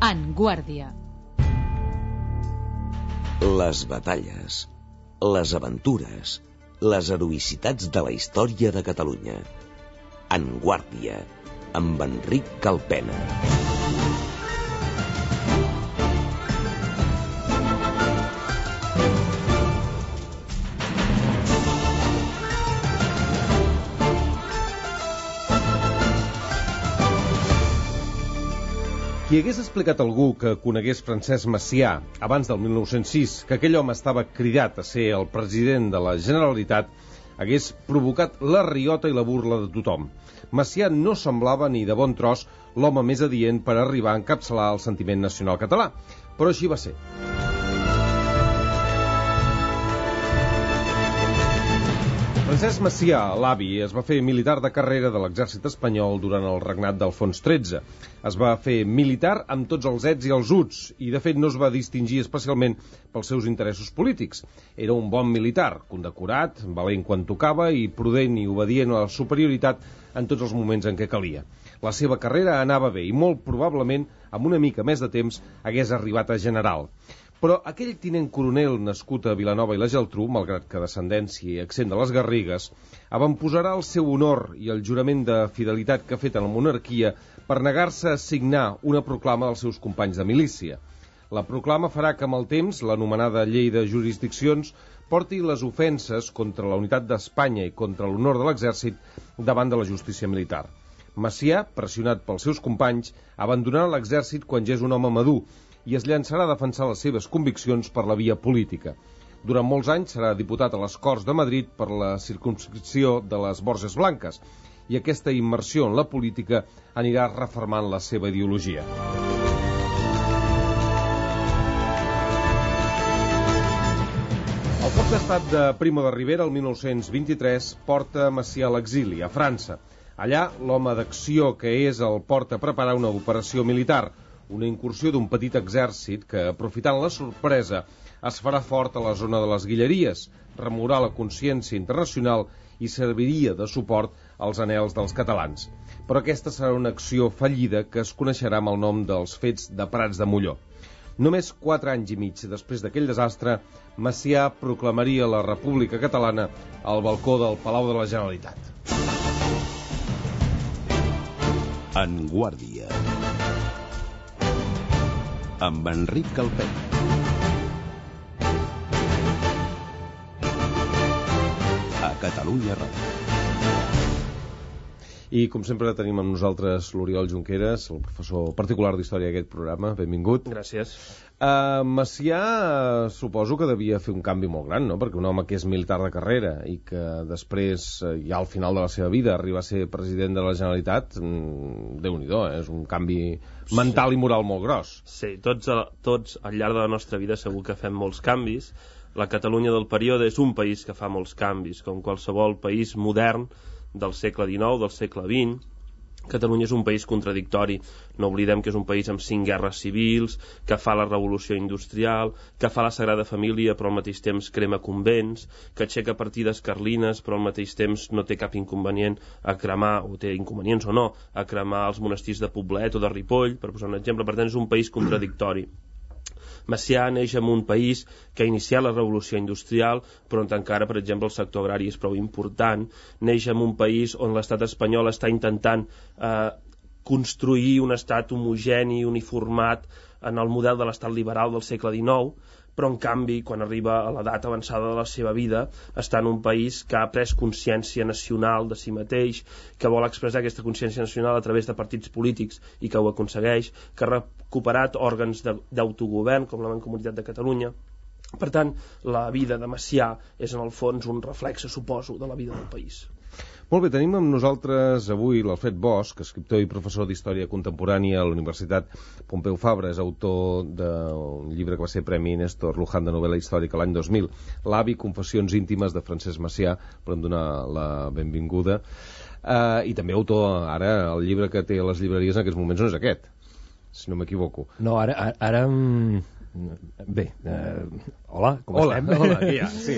En Guàrdia. Les batalles, les aventures, les heroïcitats de la història de Catalunya. En Guàrdia, amb Enric Calpena. Qui hagués explicat a algú que conegués Francesc Macià abans del 1906 que aquell home estava cridat a ser el president de la Generalitat hagués provocat la riota i la burla de tothom. Macià no semblava ni de bon tros l'home més adient per arribar a encapçalar el sentiment nacional català, però així va ser. Francesc Macià, l'avi, es va fer militar de carrera de l'exèrcit espanyol durant el regnat d'Alfons XIII. Es va fer militar amb tots els ets i els uts i, de fet, no es va distingir especialment pels seus interessos polítics. Era un bon militar, condecorat, valent quan tocava i prudent i obedient a la superioritat en tots els moments en què calia. La seva carrera anava bé i molt probablement, amb una mica més de temps, hagués arribat a general. Però aquell tinent coronel nascut a Vilanova i la Geltrú, malgrat que descendència i accent de les Garrigues, avantposarà el seu honor i el jurament de fidelitat que ha fet a la monarquia per negar-se a signar una proclama dels seus companys de milícia. La proclama farà que amb el temps l'anomenada llei de jurisdiccions porti les ofenses contra la unitat d'Espanya i contra l'honor de l'exèrcit davant de la justícia militar. Macià, pressionat pels seus companys, abandonarà l'exèrcit quan ja és un home madur i es llançarà a defensar les seves conviccions per la via política. Durant molts anys serà diputat a les Corts de Madrid per la circumscripció de les Borges Blanques i aquesta immersió en la política anirà refermant la seva ideologia. El cop d'estat de Primo de Rivera, el 1923, porta Macià a l'exili, a França. Allà, l'home d'acció que és el porta a preparar una operació militar, una incursió d'un petit exèrcit que, aprofitant la sorpresa, es farà fort a la zona de les Guilleries, remourà la consciència internacional i serviria de suport als anhels dels catalans. Però aquesta serà una acció fallida que es coneixerà amb el nom dels fets de Prats de Molló. Només 4 anys i mig després d'aquell desastre, Macià proclamaria la República Catalana al balcó del Palau de la Generalitat. En Guàrdia, amb Enric Calpena. A Catalunya Ràdio. I, com sempre, tenim amb nosaltres l'Oriol Junqueras, el professor particular d'història d'aquest programa. Benvingut. Gràcies. Macià, suposo que devia fer un canvi molt gran, no? Perquè un home que és militar de carrera i que després, ja al final de la seva vida, arriba a ser president de la Generalitat, Déu-n'hi-do, és un canvi mental i moral molt gros. Sí, tots al llarg de la nostra vida segur que fem molts canvis. La Catalunya del període és un país que fa molts canvis, com qualsevol país modern del segle XIX, del segle XX. Catalunya és un país contradictori. No oblidem que és un país amb 5 guerres civils, que fa la revolució industrial, que fa la Sagrada Família però al mateix temps crema convents, que aixeca partides carlines però al mateix temps no té cap inconvenient a cremar, o té inconvenients o no, a cremar els monestirs de Poblet o de Ripoll, per posar un exemple. Per tant, és un país contradictori. Macià neix en un país que ha iniciat la revolució industrial, però on encara, per exemple, el sector agrari és prou important. Neix en un país on l'estat espanyol està intentant construir un estat homogeni, uniformat, en el model de l'estat liberal del segle XIX, però en canvi, quan arriba a l'edat avançada de la seva vida, està en un país que ha pres consciència nacional de si mateix, que vol expressar aquesta consciència nacional a través de partits polítics i que ho aconsegueix, que ha recuperat òrgans d'autogovern, com la Mancomunitat de Catalunya. Per tant, la vida de Macià és en el fons un reflexe, suposo, de la vida del país. Molt bé, tenim amb nosaltres avui l'Alfred Bosch, escriptor i professor d'Història Contemporània a la Universitat Pompeu Fabra. És autor d'un llibre que va ser Premi Néstor Luján de novel·la històrica l'any 2000, L'avi, confessions íntimes de Francesc Macià. Volem donar la benvinguda. I també autor, ara, el llibre que té a les llibreries en aquests moments no és aquest, si no m'equivoco. No, ara bé, hola, com estem? Hola, què hi ha? Sí.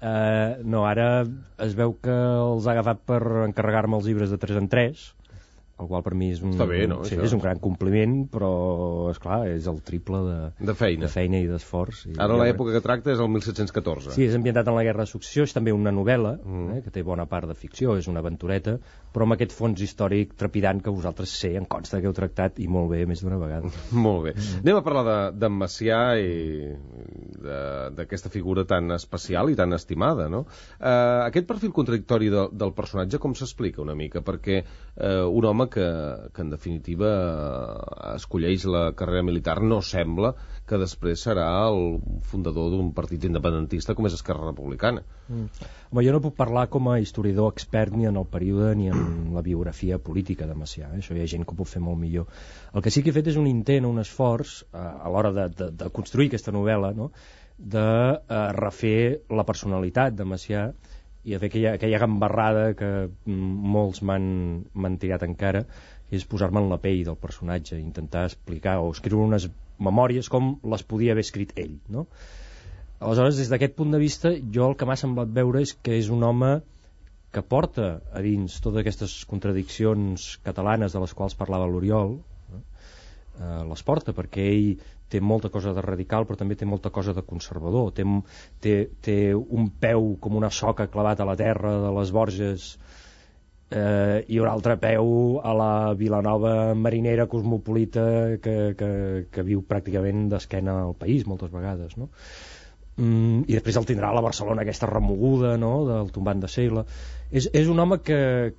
No, ara es veu que els ha agafat per encarregar-me els llibres de 3 en 3 el qual per mi és un, està bé, no? Sí, és un gran compliment, però, esclar, és el triple de feina i d'esforç. Ara l'època que tracta és el 1714. Sí, és ambientat en la Guerra de Successió, és també una novel·la, que té bona part de ficció, és una aventureta, però amb aquest fons històric trepidant que vosaltres em consta que heu tractat, i molt bé, més d'una vegada. Molt bé. Anem a parlar d'en Macià i d'aquesta figura tan especial i tan estimada, no? Aquest perfil contradictori del personatge com s'explica una mica? Perquè un home que en definitiva escolleix la carrera militar no sembla que després serà el fundador d'un partit independentista com és Esquerra Republicana. Home, jo no puc parlar com a historiador expert ni en el període ni en la biografia política de Macià, això hi ha gent que ho pot fer molt millor. El que sí que he fet és un intent, un esforç a l'hora de construir aquesta novel·la, no? De refer la personalitat de Macià i a fer aquella gambarrada que molts m'han tirat encara, és posar-me en la pell del personatge, intentar explicar o escriure unes memòries com les podia haver escrit ell, no? Aleshores, des d'aquest punt de vista, jo el que m'ha semblat veure és que és un home que porta a dins totes aquestes contradiccions catalanes de les quals parlava l'Oriol, les porta perquè ell té molta cosa de radical però també té molta cosa de conservador, té un peu com una soca clavat a la terra de les Borges i un altre peu a la Vilanova marinera cosmopolita que viu pràcticament d'esquena al país moltes vegades, no? I després el tindrà a la Barcelona aquesta remoguda, no? Del tombant de segle. És un home que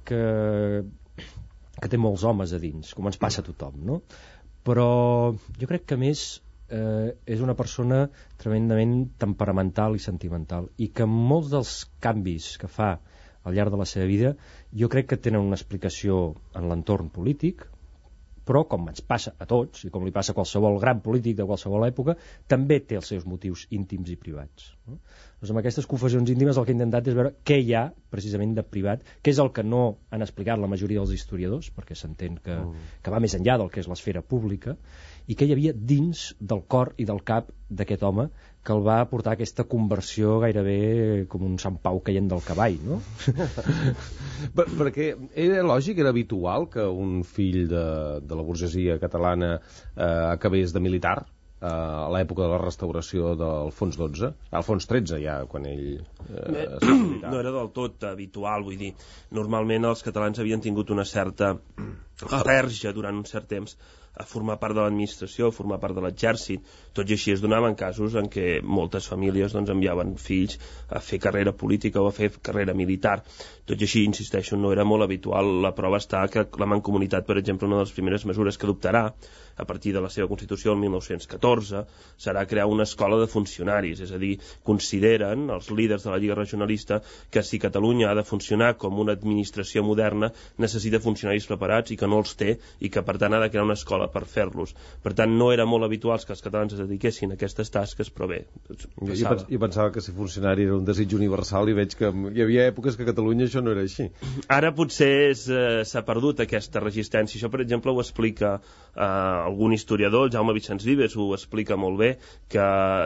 té molts homes a dins, com ens passa a tothom, no? Però jo crec que a més és una persona tremendament temperamental i sentimental i que molts dels canvis que fa al llarg de la seva vida jo crec que tenen una explicació en l'entorn polític, però com ens passa a tots i com li passa a qualsevol gran polític de qualsevol època, també té els seus motius íntims i privats, no? Doncs amb aquestes confessions íntimes el que he intentat és veure què hi ha precisament de privat, què és el que no han explicat la majoria dels historiadors, perquè s'entén que va més enllà del que és l'esfera pública, i què hi havia dins del cor i del cap d'aquest home que el va portar a aquesta conversió gairebé com un Sant Pau caient del cavall, no? Perquè era lògic, era habitual que un fill de la burgesia catalana acabés de militar a l'època de la restauració d'Alfons XII, Alfons XIII ja, quan ell no era del tot habitual, vull dir, normalment els catalans havien tingut una certa al·lèrgia durant un cert temps a formar part de l'administració, a formar part de l'exèrcit. Tot i així es donaven casos en què moltes famílies doncs, enviaven fills a fer carrera política o a fer carrera militar. Tot i així, insisteixo, no era molt habitual. La prova està que la Mancomunitat, per exemple, una de les primeres mesures que adoptarà a partir de la seva Constitució el 1914 serà crear una escola de funcionaris, és a dir, consideren els líders de la Lliga Regionalista que si Catalunya ha de funcionar com una administració moderna necessita funcionaris preparats i que no els té i que per tant ha de crear una escola per fer-los. Per tant, no era molt habitual que els catalans es dediquessin a aquestes tasques, però bé, jo pensava que ser funcionari era un desig universal i veig que hi havia èpoques que a Catalunya això no era així. Ara potser s'ha perdut aquesta resistència. Això, per exemple, ho explica algun historiador, Jaume Vicenç Vives, ho explica molt bé, que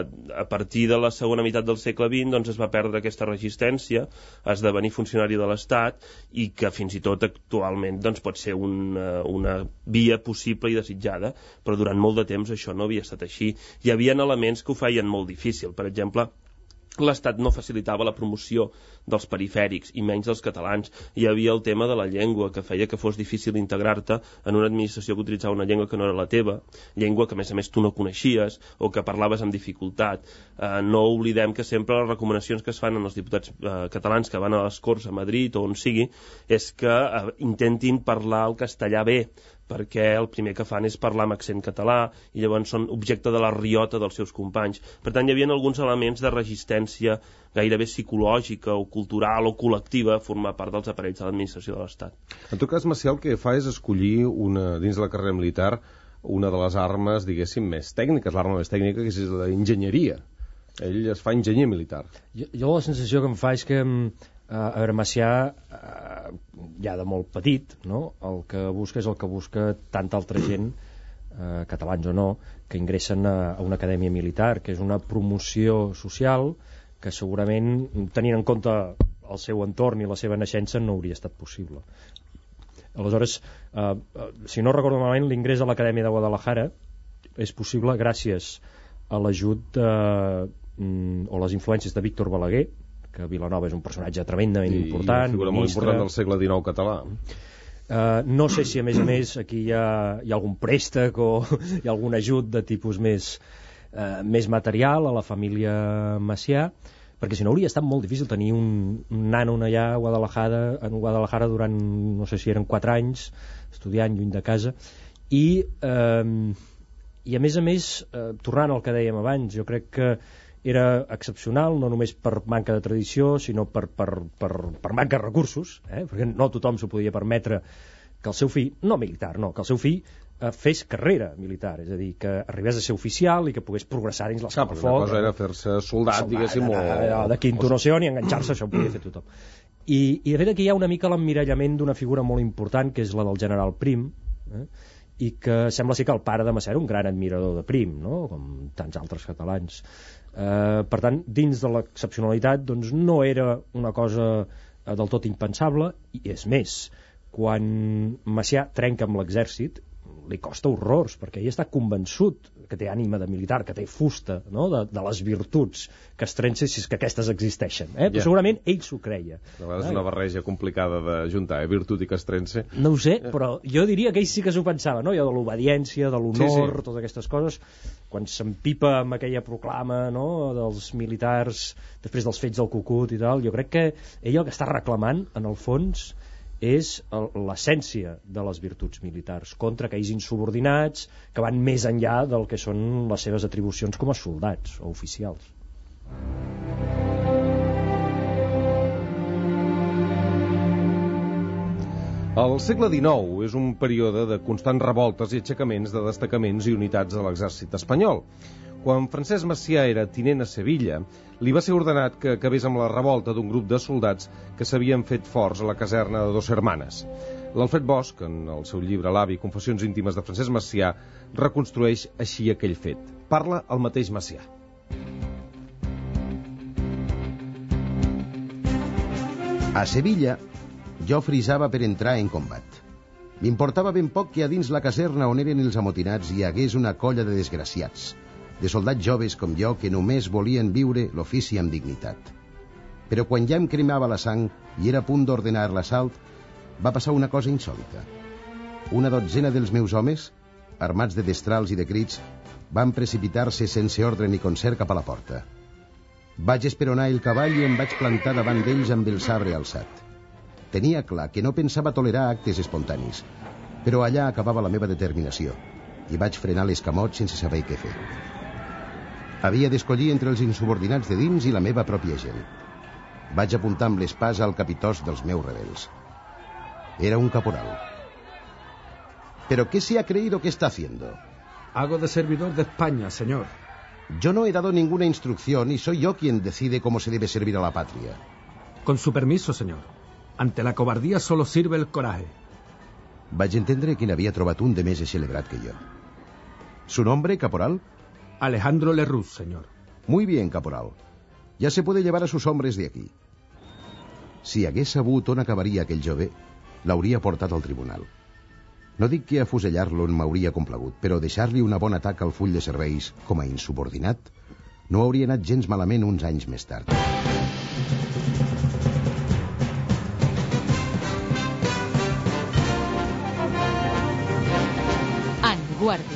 a partir de la segona meitat del segle XX doncs, es va perdre aquesta resistència a esdevenir funcionari de l'Estat i que fins i tot actualment doncs, pot ser una via possible i desitjada, però durant molt de temps això no havia estat així. Hi havia elements que ho feien molt difícil. Per exemple, l'Estat no facilitava la promoció dels perifèrics i menys dels catalans. Hi havia el tema de la llengua, que feia que fos difícil integrar-te en una administració que utilitzava una llengua que no era la teva, llengua que a més tu no coneixies o que parlaves amb dificultat. No oblidem que sempre les recomanacions que es fan als diputats catalans que van a les Corts a Madrid o on sigui és que intentin parlar el castellà bé, perquè el primer que fan és parlar amb accent català i llavors són objecte de la riota dels seus companys. Per tant, hi havia alguns elements de resistència gairebé psicològica o cultural o col·lectiva a formar part dels aparells de l'administració de l'Estat. En tot cas, Macià el que fa és escollir dins de la carrera militar una de les armes, diguéssim, més tècniques, l'arma més tècnica, que és la enginyeria. Ell es fa enginyer militar. Jo la sensació que em fa és que a veure, Macià ja de molt petit, no? El que busca és el que busca tanta altra gent, catalans o no, que ingressen a una acadèmia militar, que és una promoció social que segurament, tenint en compte el seu entorn i la seva naixença, no hauria estat possible. Aleshores, si no recordo malament, l'ingrés a l'Acadèmia de Guadalajara és possible gràcies a l'ajut o les influències de Víctor Balaguer, que Vilanova és un personatge tremendament important, una figura molt important del segle XIX català. No sé si a més aquí hi ha algun préstec o hi ha algun ajut de tipus més material a la família Macià, perquè si no hauria estat molt difícil tenir un nano allà a Guadalajara durant, no sé si eren 4 anys, estudiant lluny de casa, i a més, tornant al que dèiem abans, jo crec que era excepcional, no només per manca de tradició, sinó per manca de recursos, perquè no tothom s'ho podia permetre que el seu fill, no militar, no, que el seu fill fes carrera militar, és a dir, que arribés a ser oficial i que pogués progressar dins l'escalfoc. Una cosa era fer-se soldat, diguéssim, de quinto no sé on, i enganxar-se, això ho podia fer tothom. I de fet aquí hi ha una mica l'emmirallament d'una figura molt important, que és la del general Prim, i que sembla ser que el pare de Macià era un gran admirador de Prim, no? Com tants altres catalans. Per tant, dins de l'excepcionalitat, doncs no era una cosa del tot impensable, i és més, quan Macià trenca amb l'exèrcit li costa horrors, perquè ell està convençut que té ànima de militar, que té fusta, no? de les virtuts que estrença, si és que aquestes existeixen, però segurament ell s'ho creia. A vegades és una barreja complicada de juntar, virtut i castrense. No ho sé, però jo diria que ell sí que s'ho pensava, no? Jo de l'obediència, de l'honor, totes aquestes coses, quan s'empipa amb aquella proclama, no? Dels militars després dels fets del Cucut i tal, jo crec que ell el que està reclamant, en el fons, és l'essència de les virtuts militars contra aquells insubordinats que van més enllà del que són les seves atribucions com a soldats o oficials. El segle XIX és un període de constants revoltes i aixecaments de destacaments i unitats de l'exèrcit espanyol. Quan Francesc Macià era tinent a Sevilla, li va ser ordenat que acabés amb la revolta d'un grup de soldats que s'havien fet forts a la caserna de Dos Hermanes. L'Alfred Bosch, en el seu llibre L'Avi, Confessions íntimes de Francesc Macià, reconstrueix així aquell fet. Parla el mateix Macià. A Sevilla, jo frisava per entrar en combat. M'importava ben poc que a dins la caserna on eren els amotinats hi hagués una colla de desgraciats, de soldats joves com jo que només volien viure l'ofici amb dignitat. Però quan ja em cremava la sang i era a punt d'ordenar l'assalt, va passar una cosa insòlita. Una dotzena dels meus homes, armats de destrals i de crits, van precipitar-se sense ordre ni concert cap a la porta. Vaig esperonar el cavall i em vaig plantar davant d'ells amb el sabre alçat. Tenia clar que no pensava tolerar actes espontanis, però allà acabava la meva determinació i vaig frenar l'escamot sense saber què fer. Havia d'escollir entre els insubordinats de dins i la meva pròpia gent. Vaig apuntar amb l'espasa al capitós dels meus rebels. Era un caporal. ¿Pero qué se ha creído que está haciendo? Hago de servidor de España, señor. Yo no he dado ninguna instrucción y soy yo quien decide cómo se debe servir a la patria. Con su permiso, señor. Ante la cobardía solo sirve el coraje. Vaig entendre que n'havia trobat un de més celebrat que jo. ¿Su nombre, caporal? Alejandro Lerroux, señor. Muy bien, caporal. Ya se puede llevar a sus hombres de aquí. Si hagués sabut on acabaria aquell jove, l'hauria portat al tribunal. No dic que afusellar-lo m'hauria complagut, però deixar-li una bona taca al full de serveis com a insubordinat no hauria anat gens malament uns anys més tard. En Guàrdia.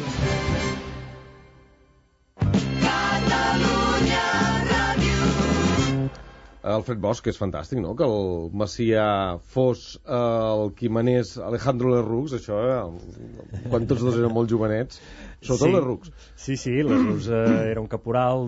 Alfred Bosch, que és fantàstic, no? Que el Macià fos el qui manés Alejandro Lerroux, això, quan tots dos eren molt jovenets, sobretot Lerroux. Sí, Lerroux era un caporal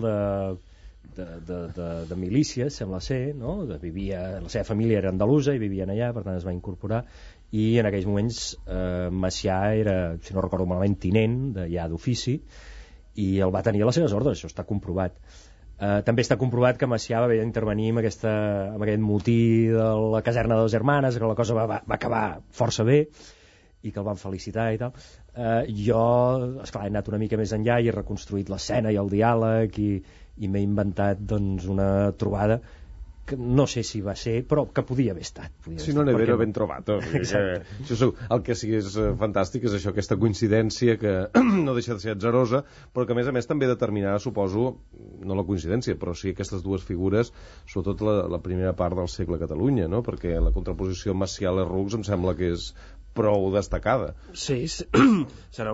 de milícia, sembla ser, no? La seva família era andalusa i vivien allà, per tant es va incorporar, i en aquells moments Macià era, si no recordo malament, tinent ja d'ofici, i el va tenir a les seves ordres, això està comprovat. També està comprovat que Macià va haver d'intervenir amb aquest motí de la caserna de Dos Hermanes, que la cosa va acabar força bé i que el van felicitar i tal. Jo, esclar, he anat una mica més enllà i he reconstruït l'escena i el diàleg i m'he inventat, doncs, una trobada que no sé si va ser, però que podia haver estat. Si no n'he ben trobat. El que sí és fantàstic és això, aquesta coincidència que no deixa de ser atzarosa, però que a més també determinarà, suposo, no la coincidència, però sí aquestes dues figures, sobretot la primera part del segle Catalunya, no? Perquè la contraposició Macià-Lerroux em sembla que és prou destacada. Sí, serà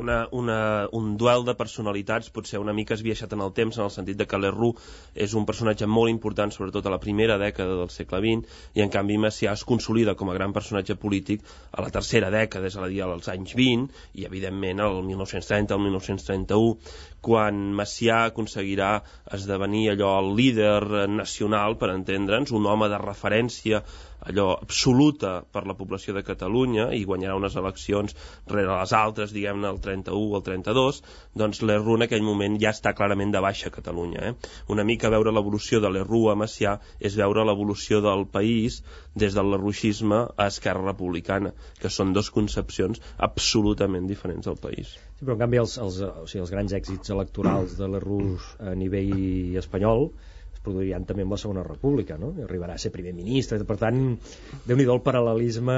un duel de personalitats, potser una mica esbiaixat en el temps, en el sentit de que Lerroux és un personatge molt important, sobretot a la primera dècada del segle XX, i en canvi Macià es consolida com a gran personatge polític a la tercera dècada, és a dir, als anys 20, i evidentment al 1930, al 1931, quan Macià aconseguirà esdevenir allò el líder nacional, per entendre'ns, un home de referència allò absoluta per la població de Catalunya, i guanyarà unes eleccions rere les altres, diguem-ne, el 31 o el 32, doncs Lerroux en aquell moment ja està clarament de baixa a Catalunya. Una mica veure l'evolució de Lerroux a Macià és veure l'evolució del país des del lerrouxisme a Esquerra Republicana, que són dues concepcions absolutament diferents del país. Sí, però en canvi els grans èxits electorals de Lerroux a nivell espanyol produiran també amb la Segona República, no? I arribarà a ser primer ministre, per tant, déu-n'hi-do el paral·lelisme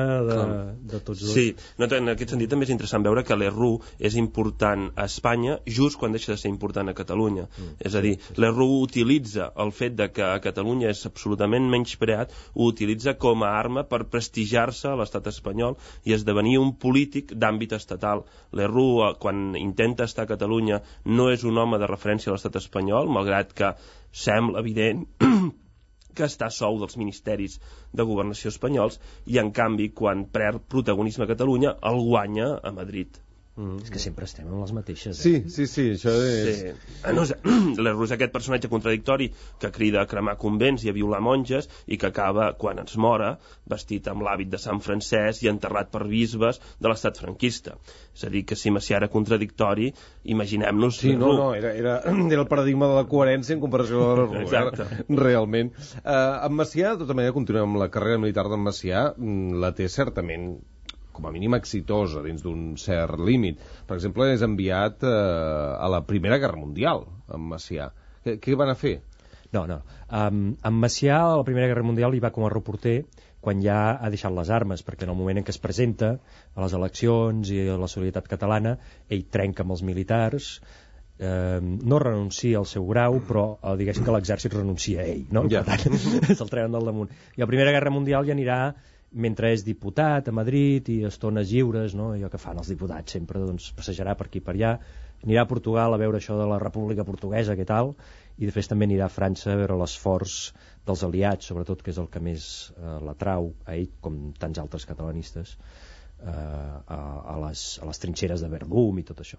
de tots dos. Sí, en aquest sentit també és interessant veure que Lerroux és important a Espanya just quan deixa de ser important a Catalunya. És a dir, Lerroux utilitza el fet de que a Catalunya és absolutament menyspreat, ho utilitza com a arma per prestigiar-se a l'estat espanyol i esdevenir un polític d'àmbit estatal. Lerroux, quan intenta estar a Catalunya, no és un home de referència a l'estat espanyol, malgrat que sembla evident que està sou dels ministeris de governació espanyols, i en canvi quan perd protagonisme a Catalunya el guanya a Madrid. És que sempre estem amb les mateixes. Sí, això és... Sí. Lerroux és aquest personatge contradictori que crida a cremar convents i a violar monges i que acaba, quan ens mora, vestit amb l'hàbit de Sant Francesc i enterrat per bisbes de l'estat franquista. És a dir, que si Macià era contradictori, imaginem-nos... Sí, era el paradigma de la coherència en comparació a Lerroux. Exacte. Realment. En Macià, de tota manera, continuem amb la carrera militar d'en Macià, la té certament com a mínim exitosa dins d'un cert límit. Per exemple, és enviat a la Primera Guerra Mundial amb Macià. Què van a fer? No. En Macià a la Primera Guerra Mundial hi va com a reporter quan ja ha deixat les armes, perquè en el moment en què es presenta a les eleccions i a la Solidaritat Catalana, ell trenca amb els militars, no renuncia al seu grau, però diguéssim que l'exèrcit renuncia a ell, no? Ja. Per tant, se'l treuen del damunt. I a la Primera Guerra Mundial ja anirà mentre és diputat a Madrid i estones lliures, no? Allò que fan els diputats sempre, doncs passejarà per aquí per allà, anirà a Portugal a veure això de la República Portuguesa, què tal, i després també anirà a França a veure l'esforç dels aliats, sobretot, que és el que més l'atrau a ell, com tants altres catalanistes, a les trinxeres de Verdum i tot això.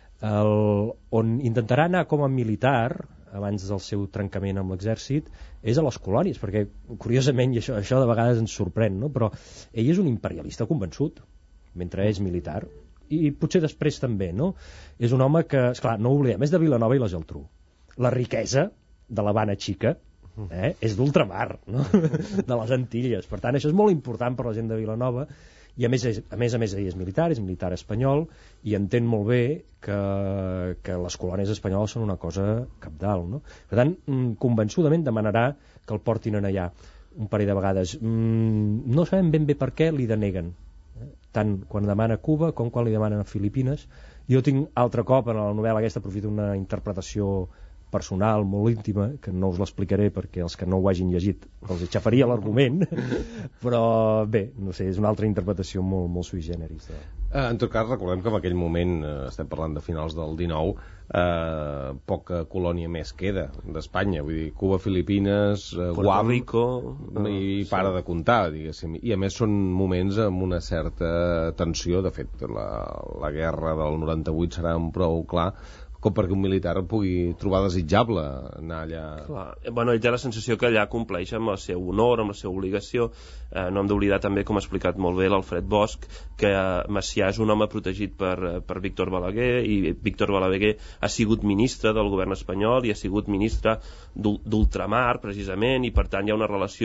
On intentarà anar com a militar abans del seu trencament amb l'exèrcit és a les colònies, perquè curiosament, i això de vegades ens sorprèn, no? Però ell és un imperialista convençut mentre és militar, i potser després també, no? És un home que, esclar, no oblidem, és de Vilanova i la Geltrú. La riquesa de l'Havana Xica és d'ultramar, no? De les Antilles. Per tant, això és molt important per la gent de Vilanova, i a més ell és militar espanyol, i entén molt bé que les colònies espanyoles són una cosa cabdal, no? Per tant, convençudament demanarà que el portin allà un parell de vegades. No sabem ben bé per què li deneguen, tant quan demana Cuba com quan li demanen a Filipines. Jo tinc altre cop en la novel·la aquesta, aprofito una interpretació personal, molt íntima, que no us l'explicaré perquè els que no ho hagin llegit els aixafaria l'argument, però bé, no sé, és una altra interpretació molt sui generis. En tot cas, recordem que en aquell moment, estem parlant de finals del 19, poca colònia més queda d'Espanya, vull dir, Cuba, Filipines, Guam, Rico, i para de comptar, diguéssim, i a més són moments amb una certa tensió. De fet, la guerra del 98 serà un prou clar com perquè un militar pugui trobar desitjable anar allà... Clar. Bueno, ell té la sensació que allà compleix amb el seu honor, amb la seva obligació. No hem d'oblidar també, com ha explicat molt bé l'Alfred Bosch, que Macià és un home protegit per Víctor Balaguer, i Víctor Balaguer ha sigut ministre del govern espanyol i ha sigut ministre d'ultramar, precisament, i per tant hi ha una relació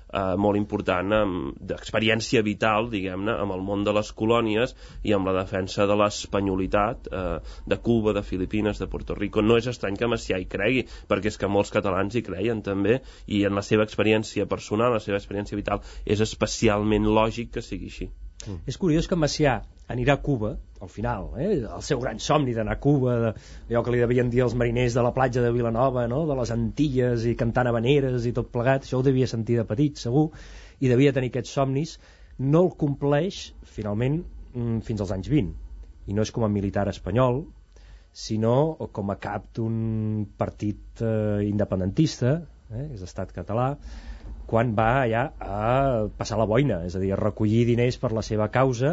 molt important d'experiència vital, diguem-ne, amb el món de les colònies i amb la defensa de l'espanyolitat de Cuba, de Filipines, de Puerto Rico. No és estrany que Macià hi cregui, perquè és que molts catalans hi creien també, i en la seva experiència personal, la seva experiència vital, és especialment lògic que sigui així. És curiós que Macià anirà a Cuba, al final, el seu gran somni d'anar a Cuba, allò que li devien dir els mariners de la platja de Vilanova, no? De les Antilles i cantant habaneres i tot plegat, això ho devia sentir de petit, segur, i devia tenir aquests somnis, no el compleix, finalment, fins als anys 20. I no és com a militar espanyol, sinó com a cap d'un partit independentista, és estat català, quan va allà a passar la boina, és a dir, a recollir diners per la seva causa,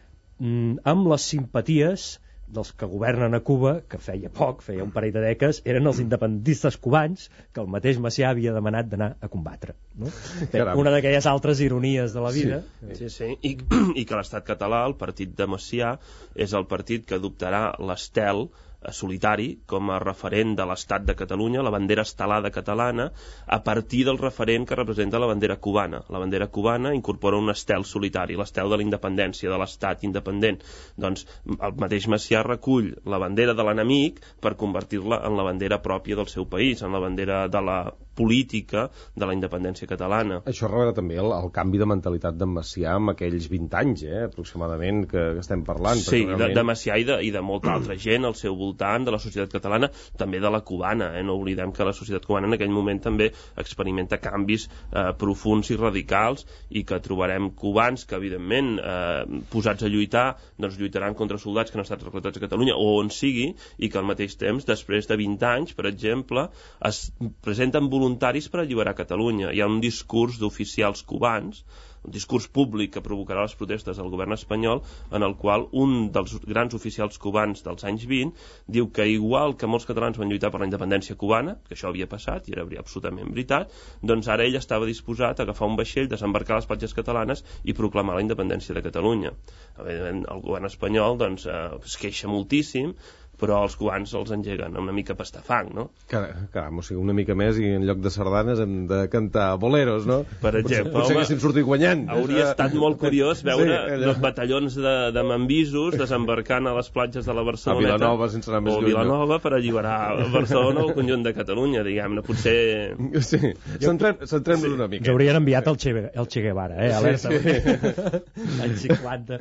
amb les simpaties dels que governen a Cuba, que feia poc, feia un parell de dècades, eren els independentistes cubans que el mateix Macià havia demanat d'anar a combatre. No? Una d'aquelles altres ironies de la vida. Sí. I que l'estat català, el partit de Macià, és el partit que adoptarà l'estel solitari com a referent de l'estat de Catalunya, la bandera estelada catalana, a partir del referent que representa la bandera cubana. La bandera cubana incorpora un estel solitari, l'estel de la independència, de l'estat independent. Doncs el mateix Macià recull la bandera de l'enemic per convertir-la en la bandera pròpia del seu país, en la bandera de la política de la independència catalana. Això revela també el canvi de mentalitat d'en Macià amb aquells 20 anys, aproximadament, que estem parlant. Sí, realment... de Macià i de molta altra gent al seu voltant, de la societat catalana, també de la cubana. No oblidem que la societat cubana en aquell moment també experimenta canvis profuns i radicals, i que trobarem cubans que, evidentment, posats a lluitar, doncs lluitaran contra soldats que han estat reclutats a Catalunya, o on sigui, i que al mateix temps, després de 20 anys, per exemple, es presenten voluntaris per alliberar Catalunya. Hi ha un discurs d'oficials cubans, un discurs públic que provocarà les protestes del govern espanyol, en el qual un dels grans oficials cubans dels anys 20 diu que igual que molts catalans van lluitar per la independència cubana, que això havia passat i era absolutament veritat, doncs ara ell estava disposat a agafar un vaixell, desembarcar a les platges catalanes i proclamar la independència de Catalunya. Evidentment, el govern espanyol doncs, es queixa moltíssim, però els cubans els engeguen una mica pastafang, no? Caram, o sigui, una mica més i en lloc de sardanes hem de cantar boleros, no? Per exemple, potser haguéssim sortit guanyant. Hauria estat molt curiós veure els batallons de mambisos desembarcant a les platges de la Barceloneta, a Vilanova, sense anar més lluny, Vilanova, per alliberar Barcelona o el conjunt de Catalunya, diguem-ne, potser... Sí, centrem-nos una mica. Ens haurien enviat el Che Guevara, alerta. Sí. Anys 50.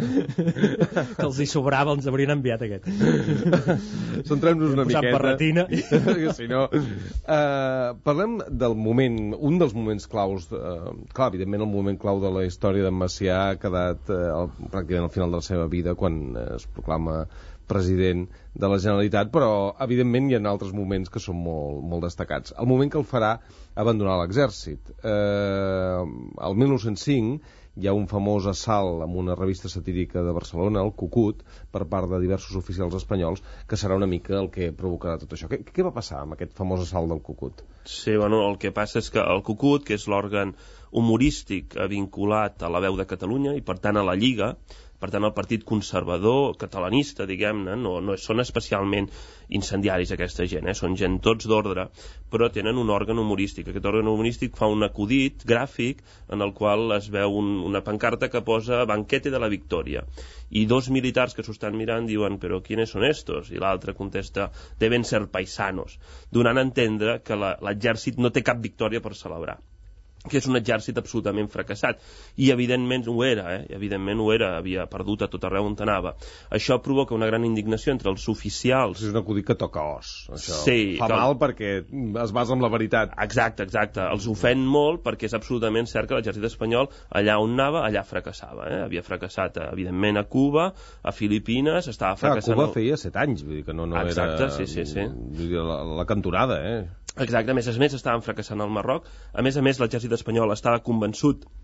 Que els hi sobrava, els haurien enviat aquest. Centrem-nos una miqueta. Si no, parlem del moment, un dels moments claus, clar, evidentment el moment clau de la història d'en Macià ha quedat pràcticament al final de la seva vida, quan es proclama president de la Generalitat, però evidentment hi ha altres moments que són molt, molt destacats. El moment que el farà abandonar l'exèrcit. El 1905 hi ha un famós assalt amb una revista satírica de Barcelona, el Cucut, per part de diversos oficials espanyols, que serà una mica el que provocarà tot això. Què va passar amb aquest famós assalt del Cucut? Sí, bueno, el que passa és que el Cucut, que és l'òrgan humorístic vinculat a la Veu de Catalunya i per tant a la Lliga, per tant el partit conservador catalanista, diguem-ne, no són especialment incendiaris aquesta gent, són gent tots d'ordre, però tenen un òrgan humorístic. Aquest òrgan humorístic fa un acudit gràfic en el qual es veu una pancarta que posa banquete de la victòria, i dos militars que s'ho estan mirant diuen però ¿quiénes son estos? I l'altre contesta deben ser paisanos, donant a entendre que l'exèrcit no té cap victòria per celebrar, que és un exèrcit absolutament fracassat, i evidentment ho era, havia perdut a tot arreu on anava. Això provoca una gran indignació entre els oficials. És un acudit que toca os, això. Sí, fa mal perquè es basa en la veritat. Exacte, els ofèn molt perquè és absolutament cert que l'exèrcit espanyol allà on anava, allà fracassava. Havia fracassat, evidentment, a Cuba, a Filipines, estava fracassant... Cuba feia 7 anys, vull dir que no exacte, era... Sí. La cantonada, Exacte, a més estaven fracassant al Marroc. A més, l'exèrcit espanyol estava convençut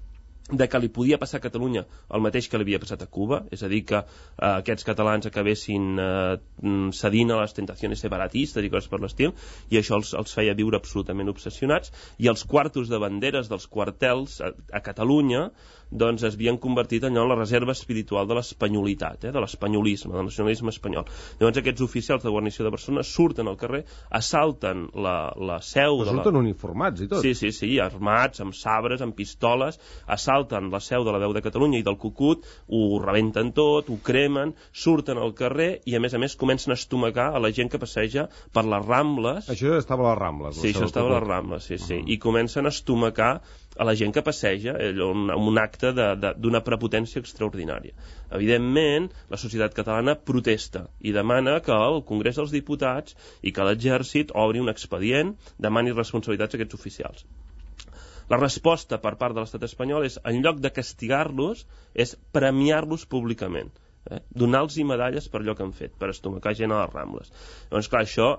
de que li podia passar a Catalunya el mateix que li havia passat a Cuba, és a dir, que aquests catalans acabessin cedint a les tentacions separatistes i coses per l'estil, i això els feia viure absolutament obsessionats, i els quartos de banderes dels quartels a Catalunya doncs es havien convertit allò en la reserva espiritual de l'espanyolitat, de l'espanyolisme, del nacionalisme espanyol. Llavors aquests oficials de guarnició de Barcelona surten al carrer, assalten la seu... Però surten uniformats i tot. Sí, armats, amb sabres, amb pistoles, assalten la seu de la Veu de Catalunya i del Cucut, ho rebenten tot, ho cremen, surten al carrer i a més comencen a estomacar a la gent que passeja per les Rambles. Això estava a les Rambles. Sí, això estava a les Rambles, sí. I comencen a estomacar a la gent que passeja, amb un acte d'una prepotència extraordinària. Evidentment, la societat catalana protesta i demana que el Congrés dels Diputats i que l'Exèrcit obri un expedient, demani responsabilitats a aquests oficials. La resposta per part de l'estat espanyol és, en lloc de castigar-los, és premiar-los públicament, donar-los medalles per allò que han fet, per estomacar gent a les Rambles. Llavors, clar, això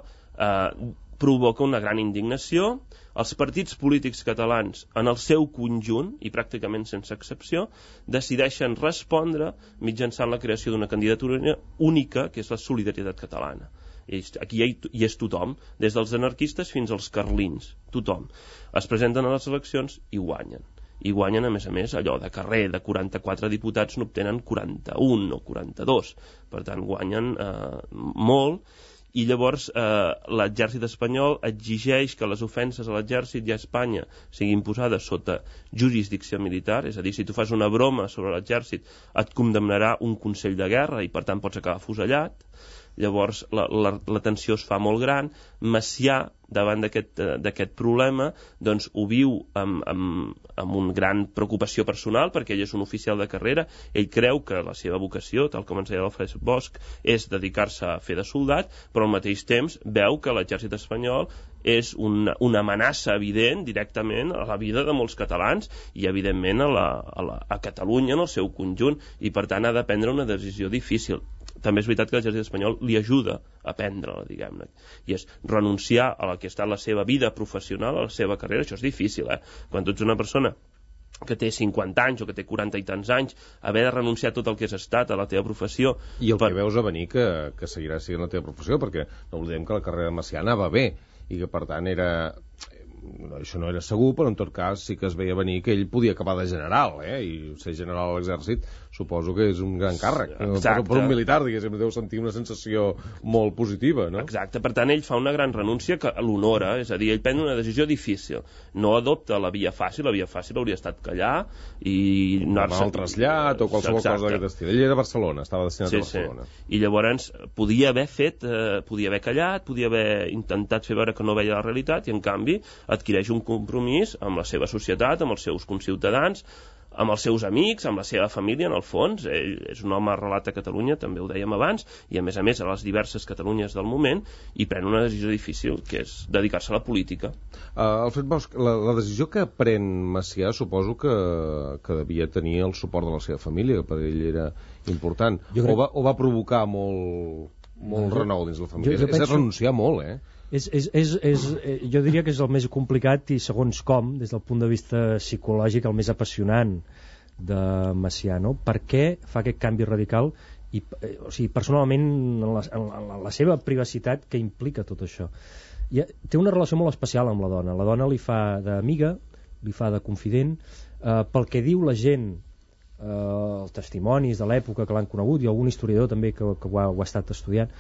provoca una gran indignació. Els partits polítics catalans, en el seu conjunt, i pràcticament sense excepció, decideixen respondre mitjançant la creació d'una candidatura única, que és la Solidaritat Catalana. Aquí hi és tothom, des dels anarquistes fins als carlins, tothom. Es presenten a les eleccions i guanyen. I guanyen, a més, allò de carrer, de 44 diputats n'obtenen 41 o 42. Per tant, guanyen molt. I llavors l'exèrcit espanyol exigeix que les ofenses a l'exèrcit i a Espanya siguin posades sota jurisdicció militar, és a dir, si tu fas una broma sobre l'exèrcit et condemnarà un Consell de Guerra i per tant pots acabar afusellat. Llavors la tensió es fa molt gran. Macià, davant d'aquest problema, doncs ho viu amb una gran preocupació personal, perquè ell és un oficial de carrera. Ell creu que la seva vocació, tal com ens deia l'Alfred Bosch, és dedicar-se a fer de soldat, però al mateix temps veu que l'exèrcit espanyol és una amenaça evident directament a la vida de molts catalans i evidentment a Catalunya en el seu conjunt, i per tant ha de prendre una decisió difícil. També és veritat que l'exèrcit espanyol li ajuda a prendre-la, diguem-ne, i és renunciar a la que està la seva vida professional, a la seva carrera. Això és difícil, quan tu ets una persona que té 50 anys o que té 40 i tants anys, haver de renunciar a tot el que has estat, a la teva professió... I el que veus a venir que seguirà sent la teva professió, perquè no oblidem que la carrera de Macià anava bé, i que per tant això no era segur, però en tot cas sí que es veia venir que ell podia acabar de general, i ser general a l'exèrcit suposo que és un gran càrrec. Per un militar, diguéssim, deu sentir una sensació molt positiva, no? Exacte, per tant ell fa una gran renúncia que l'honora, és a dir, ell pren una decisió difícil, no adopta la via fàcil hauria estat callar i anar-se al trasllat o qualsevol cosa d'aquest estil. Ell era a Barcelona, estava destinat a Barcelona. I llavors podia haver callat, podia haver intentat fer veure que no veia la realitat, i en canvi adquireix un compromís amb la seva societat, amb els seus conciutadans, amb els seus amics, amb la seva família, en el fons. Ell és un home arrelat a Catalunya, també ho dèiem abans, i a més a les diverses Catalunyes del moment, i pren una decisió difícil, que és dedicar-se a la política. Alfred Bosch, la decisió que pren Macià suposo que devia tenir el suport de la seva família, que per ell era important, o va provocar molt renou dins la família. És de renunciar molt, jo diria que és el més complicat i segons com, des del punt de vista psicològic, el més apassionant de Macià, no? Per què fa aquest canvi radical i, personalment en la seva privacitat, què implica tot això? Té una relació molt especial amb la dona. La dona li fa d'amiga, li fa de confident, pel que diu la gent, els testimonis de l'època que l'han conegut, i algun historiador també que ho ha estat estudiant,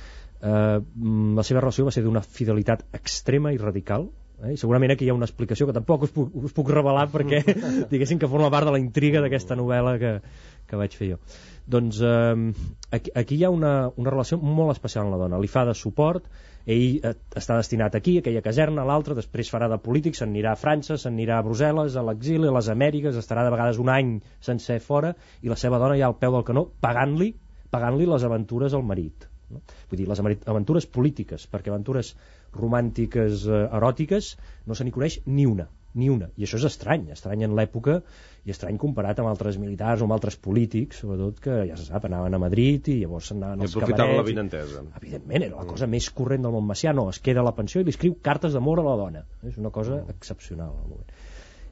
la seva relació va ser d'una fidelitat extrema i radical, i segurament aquí hi ha una explicació que tampoc us puc revelar perquè diguéssim que forma part de la intriga d'aquesta novel·la que vaig fer jo. Doncs aquí hi ha una relació molt especial amb la dona. Li fa de suport, ell està destinat aquí, a aquella caserna, a l'altra, després farà de polític, se'n anirà a França, se'n anirà a Brussel·les, a l'exili, a les Amèriques, estarà de vegades un any sencer fora, i la seva dona ja al peu del canó pagant-li les aventures al marit. Vull dir, les aventures polítiques, perquè aventures romàntiques, eròtiques, no se n'hi coneix ni una. I això és estrany en l'època, i estrany comparat amb altres militars o amb altres polítics, sobretot que, ja se sap, anaven a Madrid i llavors anaven als cabarets. I aprofitaven l'avinentesa. Evidentment, era la cosa més corrent del món macià. No, es queda a la pensió i li escriu cartes d'amor a la dona. És una cosa excepcional al moment.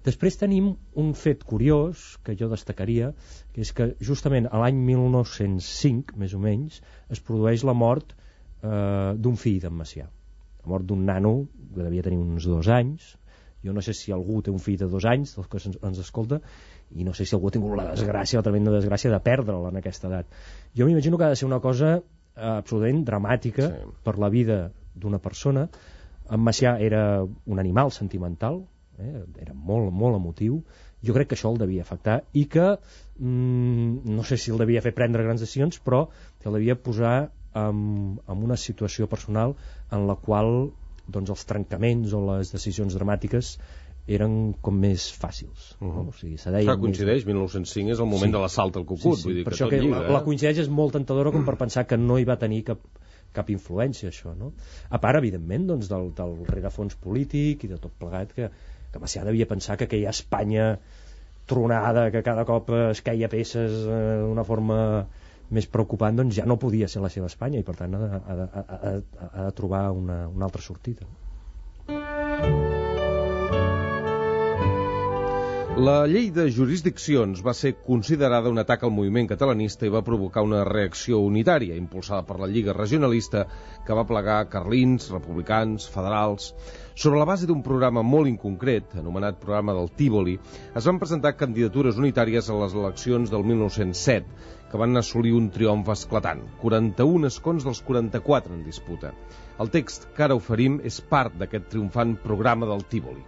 Després tenim un fet curiós que jo destacaria, que és que justament a l'any 1905, més o menys, es produeix la mort d'un fill d'en Macià. La mort d'un nano que devia tenir uns 2 anys. Jo no sé si algú té un fill de 2 anys, dels que ens escolta, i no sé si algú ha tingut la desgràcia, la tremenda desgràcia de perdre'l en aquesta edat. Jo m'imagino que ha de ser una cosa absolutament dramàtica per la vida d'una persona. En Macià era un animal sentimental, era molt, molt emotiu. Jo crec que això el devia afectar i que no sé si el devia fer prendre grans decisions, però que el devia posar en una situació personal en la qual doncs, els trencaments o les decisions dramàtiques eren com més fàcils. No? O sigui, se deia coincideix, 1905 és el moment de l'assalt al Cucut. Sí, vull dir per que això tot que lliga, la coincidència és molt tentadora com per pensar que no hi va tenir cap influència, això. No? A part, evidentment, doncs, del rerefons polític i de tot plegat, que Macià devia pensar que aquella Espanya tronada, que cada cop es queia peces d'una forma més preocupant, doncs ja no podia ser la seva Espanya i per tant ha de trobar una altra sortida. La llei de jurisdiccions va ser considerada un atac al moviment catalanista i va provocar una reacció unitària, impulsada per la Lliga Regionalista, que va plegar carlins, republicans, federals. Sobre la base d'un programa molt inconcret, anomenat Programa del Tívoli, es van presentar candidatures unitàries a les eleccions del 1907, que van assolir un triomf esclatant, 41 escons dels 44 en disputa. El text que ara oferim és part d'aquest triomfant Programa del Tívoli.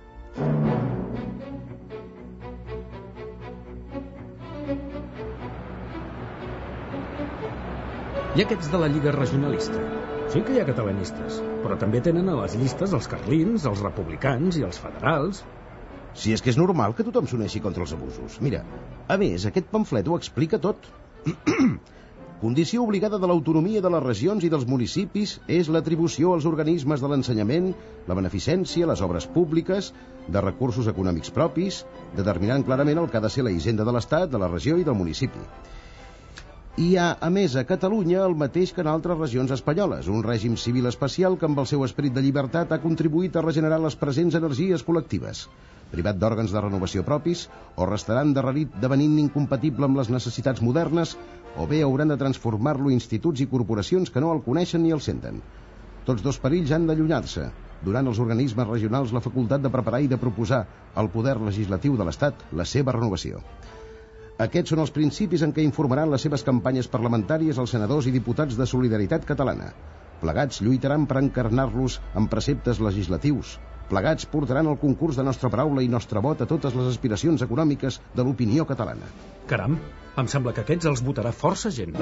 I aquests de la Lliga Regionalista? Sí que hi ha catalanistes, però també tenen a les llistes els carlins, els republicans i els federals. Si és que és normal que tothom s'uneixi contra els abusos. Mira, a més, aquest pamflet ho explica tot. Condició obligada de l'autonomia de les regions i dels municipis és l'atribució als organismes de l'ensenyament, la beneficència, les obres públiques, de recursos econòmics propis, determinant clarament el que ha de ser la hisenda de l'Estat, de la regió i del municipi. Hi ha, a més, a Catalunya el mateix que en altres regions espanyoles, un règim civil especial que amb el seu esperit de llibertat ha contribuït a regenerar les presents energies col·lectives, privat d'òrgans de renovació propis, o restarà endarrerit devenint incompatible amb les necessitats modernes, o bé hauran de transformar-lo instituts i corporacions que no el coneixen ni el senten. Tots dos perills han d'allunyar-se, donant als organismes regionals la facultat de preparar i de proposar al poder legislatiu de l'Estat la seva renovació. Aquests són els principis en què informaran les seves campanyes parlamentàries els senadors i diputats de Solidaritat Catalana. Plegats lluitaran per encarnar-los en preceptes legislatius. Plegats portaran el concurs de nostra paraula i nostre vot a totes les aspiracions econòmiques de l'opinió catalana. Caram, em sembla que aquests els votarà força gent.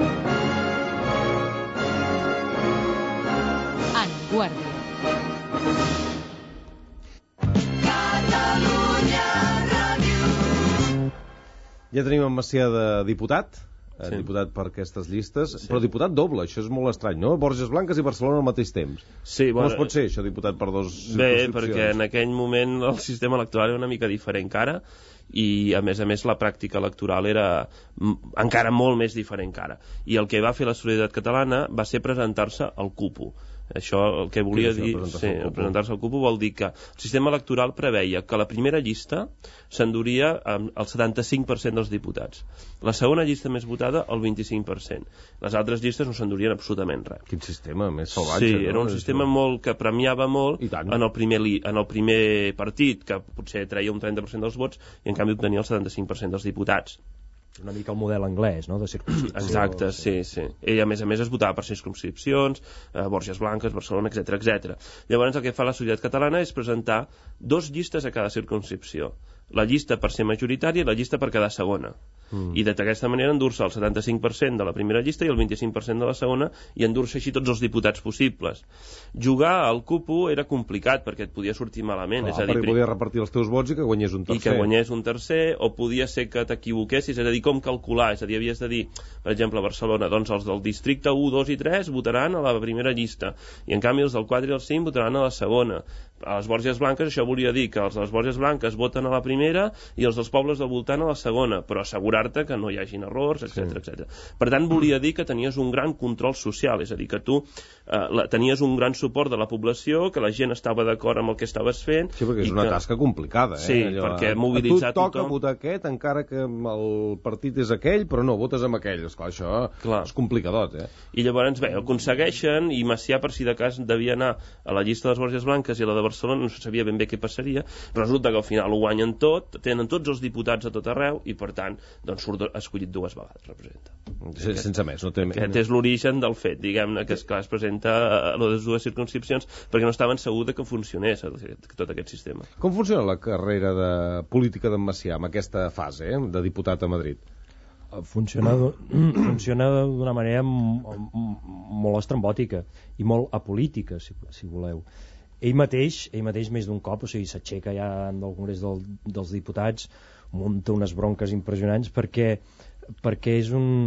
En Guàrdia. Ja tenim en Macià de diputat, diputat per aquestes llistes, però diputat doble, això és molt estrany, no? Borges Blanques i Barcelona al mateix temps. Sí, Com es pot ser, això, diputat per dos circumscripcions? Bé, perquè en aquell moment el sistema electoral era una mica diferent que ara, i a més la pràctica electoral era encara molt més diferent que ara. I el que va fer la Solidaritat Catalana va ser presentar-se al CUPO. Això el que volia dir, presentar-se al CUPO vol dir que el sistema electoral preveia que la primera llista s'enduria el 75% dels diputats, la segona llista més votada el 25%, les altres llistes no s'endurien absolutament res. Quin sistema més salvatge. Sí, era un sistema molt que premiava molt en el primer partit, que potser treia un 30% dels vots i en canvi obtenia el 75% dels diputats. Una mica el model anglès, no?, de circumscripció. Exacte, sí. I a més es votava per circumscripcions, Borges Blanques, Barcelona, etc. Llavors el que fa la Solidaritat Catalana és presentar 2 llistes a cada circumscripció. La llista per ser majoritària i la llista per quedar segona. I d'aquesta manera endur-se el 75% de la primera llista i el 25% de la segona, i endur-se així tots els diputats possibles. Jugar al CUPO era complicat perquè et podia sortir malament. És a dir, perquè podies repartir els teus vots i que guanyés un tercer. I que guanyés un tercer, o podia ser que t'equivoquessis, és a dir, com calcular, és a dir, havies de dir, per exemple, a Barcelona, doncs els del districte 1, 2 i 3 votaran a la primera llista, i en canvi els del 4 i el 5 votaran a la segona, a les Borges Blanques això volia dir que els de les Borges Blanques voten a la primera i els dels pobles del voltant a la segona, però assegurar-te que no hi hagin errors, etc. Per tant, volia dir que tenies un gran control social, és a dir, que tu tenies un gran suport de la població, que la gent estava d'acord amb el que estaves fent. Sí, perquè és una tasca complicada, Sí, perquè mobilitzar tothom... A tu toca votar aquest, encara que el partit és aquell, però no, votes amb aquell. Esclar, això és complicadot, I llavors, bé, ho aconsegueixen, i Macià, per si de cas, devia anar a la llista de les Borges Blanques i a la de Barcelona, no se sabia ben bé què passaria. Resulta que al final ho guanyen tot, tenen tots els diputats a tot arreu, i per tant, doncs surt escollit 2 vegades, representa. Sense més, no té més. Aquest és l'origen del fet, diguem-ne, que esclar es presenta a les 2 circumscripcions perquè no estaven segurs que funcionés tot aquest sistema. Com funciona la carrera de política d'en Macià en aquesta fase, de diputat a Madrid? Funciona d'una manera molt estrambòtica i molt apolítica, si voleu. Ell mateix més d'un cop, o sigui, s'aixeca ja del Congrés dels Diputats, munta unes bronques impressionants perquè és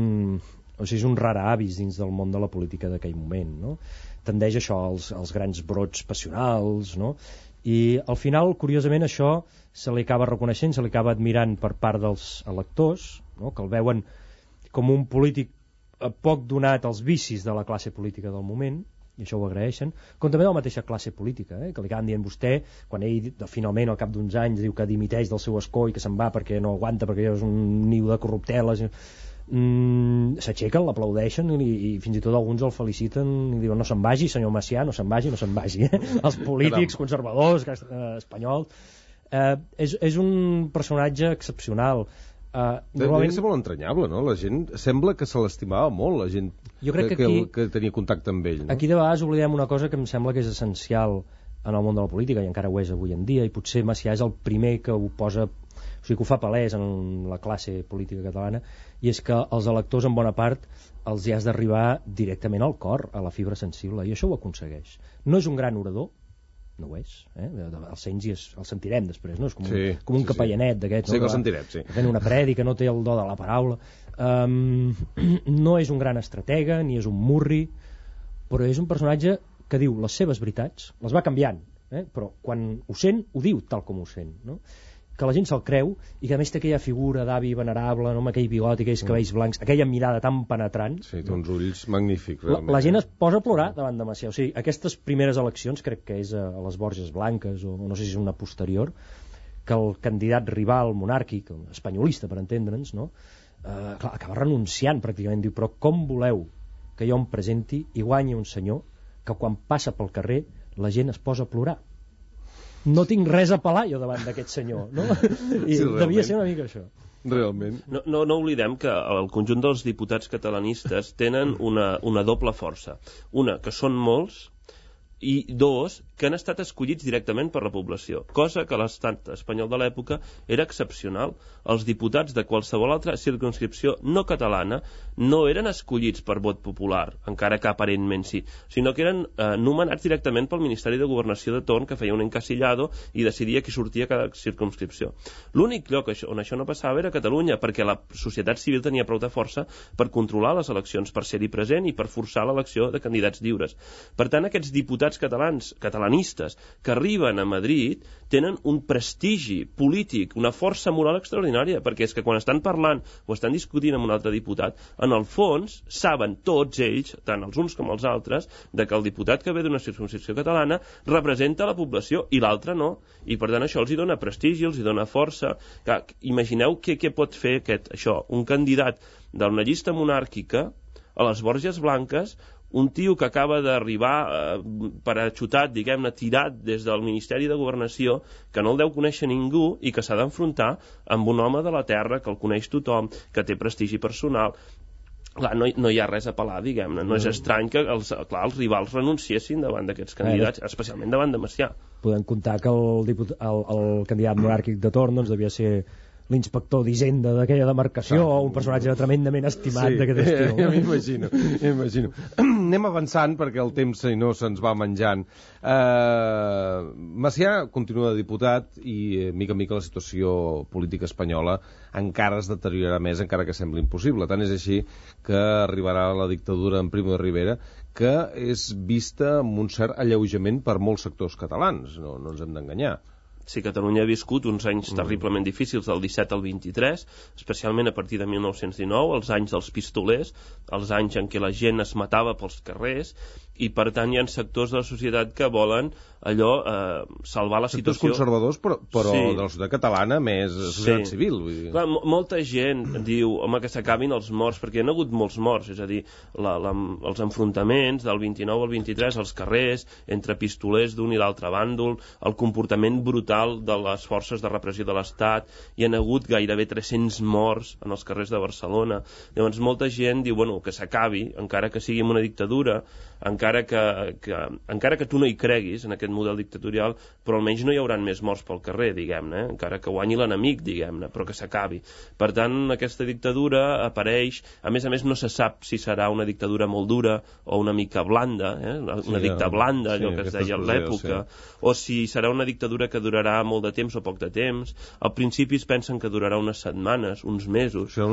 un rara avis dins del món de la política d'aquell moment, no? Tendeix això als grans brots passionals, no? I al final, curiosament, això se li acaba reconeixent, se li acaba admirant per part dels electors, no? Que el veuen com un polític poc donat als vicis de la classe política del moment, i això ho agraeixen, com també de la mateixa classe política, que li acaben dient vostè, quan ell finalment al cap d'uns anys diu que dimiteix del seu escó i que se'n va perquè no aguanta, perquè és un niu de corrupteles, s'aixequen, l'aplaudeixen i fins i tot alguns el feliciten i diuen no se'n vagi senyor Macià, no se'n vagi els polítics conservadors espanyols. És un personatge excepcional. Devia ser molt entranyable, no? La gent sembla que se l'estimava molt, la gent que tenia contacte amb ell, no? Aquí de vegades oblidem una cosa que em sembla que és essencial en el món de la política, i encara ho és avui en dia, i potser Macià és el primer que ho posa, o sigui, que ho fa palès en la classe política catalana, i és que els electors en bona part els hi has d'arribar directament al cor, a la fibra sensible, i això ho aconsegueix. No és un gran orador, no ho és, el sents i el sentirem després, no? És com un capellanet d'aquests, sí, que el sentirem, sí, fent una prèdica, no té el do de la paraula, no és un gran estratega ni és un murri, però és un personatge que diu les seves veritats, les va canviant, però quan ho sent, ho diu tal com ho sent, no? Que la gent se'l creu i que a més té aquella figura d'avi venerable, no? Amb aquell bigot i aquells cabells blancs, aquella mirada tan penetrant. Sí, té uns ulls magnífics, realment. La gent es posa a plorar davant de Macià. O sigui, aquestes primeres eleccions, crec que és a les Borges Blanques, o no sé si és una posterior, que el candidat rival monàrquic, espanyolista per entendre'ns, no? Acaba renunciant pràcticament. Diu, però com voleu que jo em presenti i guanyi un senyor que quan passa pel carrer la gent es posa a plorar? No tinc res a pelar jo davant d'aquest senyor, no? I sí, devia ser una mica això. Realment. No oblidem que el conjunt dels diputats catalanistes tenen una doble força. Una, que són molts, i dos, que han estat escollits directament per la població, cosa que a l'estat espanyol de l'època era excepcional. Els diputats de qualsevol altra circumscripció no catalana no eren escollits per vot popular, encara que aparentment sí, sinó que eren nomenats directament pel Ministeri de Governació de torn, que feia un encasillado i decidia qui sortia a cada circumscripció. L'únic lloc on això no passava era Catalunya, perquè la societat civil tenia prou de força per controlar les eleccions, per ser-hi present i per forçar l'elecció de candidats lliures. Per tant, aquests diputats catalanistes que arriben a Madrid tenen un prestigi polític, una força moral extraordinària, perquè és que quan estan parlant o estan discutint amb un altre diputat, en el fons saben tots ells, tant els uns com els altres, de que el diputat que ve d'una circumscripció catalana representa la població i l'altre no, i per tant això els hi dona prestigi, els hi dona força. Clar, imagineu què pot fer un candidat d'una llista monàrquica a les Borges Blanques, un tio que acaba d'arribar parachutat, diguem-ne, tirat des del Ministeri de Governació, que no el deu conèixer ningú i que s'ha d'enfrontar amb un home de la terra que el coneix tothom, que té prestigi personal. Clar, no hi ha res a pelar, diguem-ne. No és estrany que els rivals renunciessin davant d'aquests candidats, especialment davant de Macià. Podem comptar que el candidat monàrquic de torn doncs, devia ser l'inspector d'Hisenda d'aquella demarcació o un personatge tremendament estimat d'aquest estil. M'imagino. Anem avançant perquè el temps, si no, se'ns va menjant. Macià continua de diputat i, mica en mica, la situació política espanyola encara es deteriorarà més, encara que sembli impossible. Tant és així que arribarà la dictadura en Primo de Rivera, que és vista amb un cert alleujament per molts sectors catalans, no ens hem d'enganyar. Sí, Catalunya ha viscut uns anys terriblement difícils del 17 al 23, especialment a partir de 1919, els anys dels pistolers, els anys en què la gent es matava pels carrers, i per tant hi ha sectors de la societat que volen allò, salvar la situació. Sectors conservadors, però sí, de la societat catalana més societat civil. Vull dir. Clar, molta gent diu, home, que s'acabin els morts, perquè hi ha hagut molts morts, és a dir, els enfrontaments del 29 al 23 als carrers, entre pistolers d'un i l'altre bàndol, el comportament brutal de les forces de repressió de l'Estat, hi ha hagut gairebé 300 morts en els carrers de Barcelona. Llavors molta gent diu, bueno, que s'acabi, encara que sigui una dictadura, encara que tu no hi creguis en aquest model dictatorial, però almenys no hi hauran més morts pel carrer, diguem-ne, encara que guanyi l'enemic, diguem-ne, però que s'acabi. Per tant, aquesta dictadura apareix, a més no se sap si serà una dictadura molt dura o una mica blanda, una dicta blanda, allò que es deia a l'època, o si serà una dictadura que durarà molt de temps o poc de temps. Al principi es pensen que durarà unes setmanes, uns mesos. Això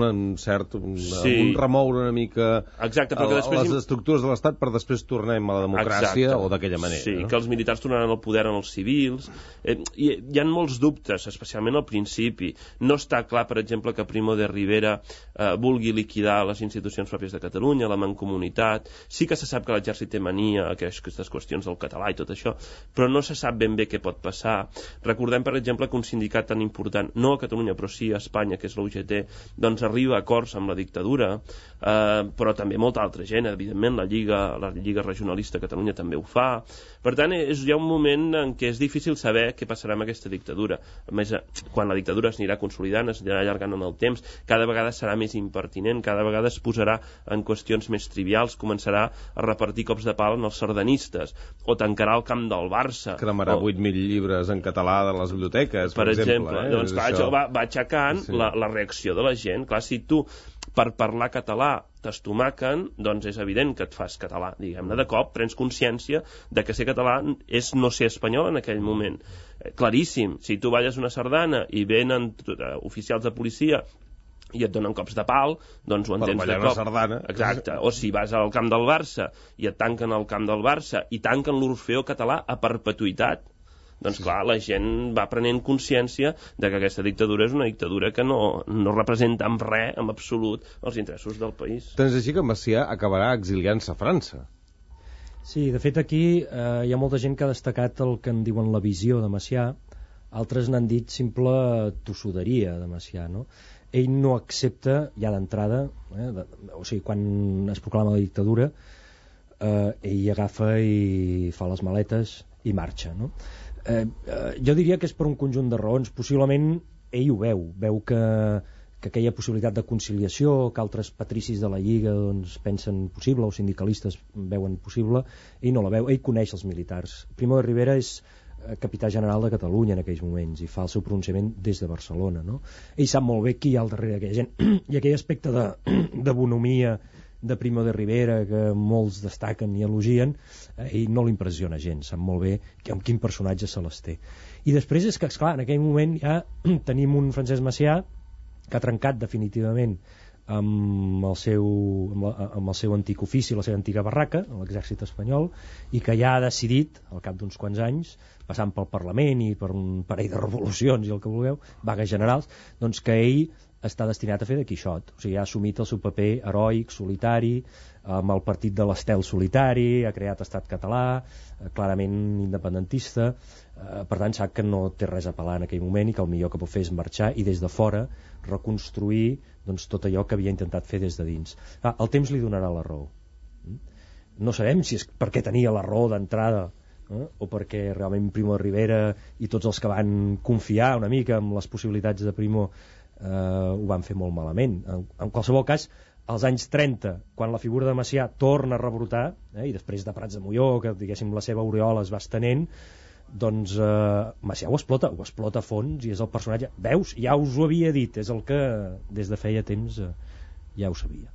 un remoure una mica. Exacte, perquè després les estructures de l'Estat per després tornem a la democràcia. Exacte. O d'aquella manera. Sí, no? Que els militars tornaran al poder en els civils. Hi ha molts dubtes, especialment al principi. No està clar, per exemple, que Primo de Rivera vulgui liquidar les institucions pròpies de Catalunya, la mancomunitat. Sí que se sap que l'exèrcit té mania a aquestes qüestions del català i tot això, però no se sap ben bé què pot passar. Recordem, per exemple, que un sindicat tan important, no a Catalunya, però sí a Espanya, que és la UGT, doncs arriba a acords amb la dictadura, però també molta altra gent, evidentment, la Lliga Regionalista a Catalunya també ho fa. Per tant, hi ha un moment en què és difícil saber què passarà amb aquesta dictadura. A més, quan la dictadura es anirà consolidant, es anirà allargant en el temps, cada vegada serà més impertinent, cada vegada es posarà en qüestions més trivials, començarà a repartir cops de pal en els sardanistes, o tancarà el camp del Barça. Cremarà 8.000 llibres en català de les biblioteques, per exemple. Doncs clar, això va aixecant la reacció de la gent. Clar, si tu per parlar català t'estomaquen, doncs és evident que et fas català, diguem-ne. De cop prens consciència de que ser català és no ser espanyol en aquell moment. Claríssim, si tu balles una sardana i venen oficials de policia i et donen cops de pal, doncs ho entens de cop. Exacte. O si vas al camp del Barça i et tanquen al camp del Barça i tanquen l'Orfeó Català a perpetuïtat, doncs clar, la gent va prenent consciència de que aquesta dictadura és una dictadura que no representa en res, en absolut, els interessos del país. Tant és així que Macià acabarà exiliant-se a França. Sí, de fet aquí hi ha molta gent que ha destacat el que en diuen la visió de Macià, altres n'han dit simple tossuderia de Macià, no? Ell no accepta ja d'entrada, o sigui, quan es proclama la dictadura, ell agafa i fa les maletes i marxa, no? Jo diria que és per un conjunt de raons. Possiblement ell ho veu que aquella possibilitat de conciliació que altres patricis de la Lliga doncs, pensen possible, o sindicalistes veuen possible, ell no la veu. Ell coneix els militars. Primo de Rivera és capità general de Catalunya en aquells moments i fa el seu pronunciament des de Barcelona, no? Ell sap molt bé qui hi ha al darrere d'aquella gent i aquell aspecte de bonomia de Primo de Rivera que molts destaquen i elogien, ell no l'impressiona gens, sap molt bé amb quin personatge se les té. I després és que, esclar, en aquell moment ja tenim un Francesc Macià que ha trencat definitivament amb el seu antic ofici, la seva antiga barraca, l'exèrcit espanyol, i que ja ha decidit, al cap d'uns quants anys, passant pel Parlament i per un parell de revolucions i el que vulgueu, vagues generals, doncs que ell està destinat a fer de Quixot, o sigui, ha assumit el seu paper heroic, solitari, amb el partit de l'Estel solitari, ha creat estat català, clarament independentista, per tant sap que no té res a pelar en aquell moment i que el millor que pot fer és marxar i des de fora reconstruir doncs, tot allò que havia intentat fer des de dins. El temps li donarà la raó. No sabem si és perquè tenia la raó d'entrada o perquè realment Primo de Rivera i tots els que van confiar una mica en les possibilitats de Primo ho van fer molt malament. En qualsevol cas, als anys 30, quan la figura de Macià torna a rebrotar, i després de Prats de Molló, que diguéssim la seva aureola es va estenent, Doncs Macià ho explota a fons, i és el personatge. Veus? Ja us ho havia dit, és el que des de feia temps ja ho sabia.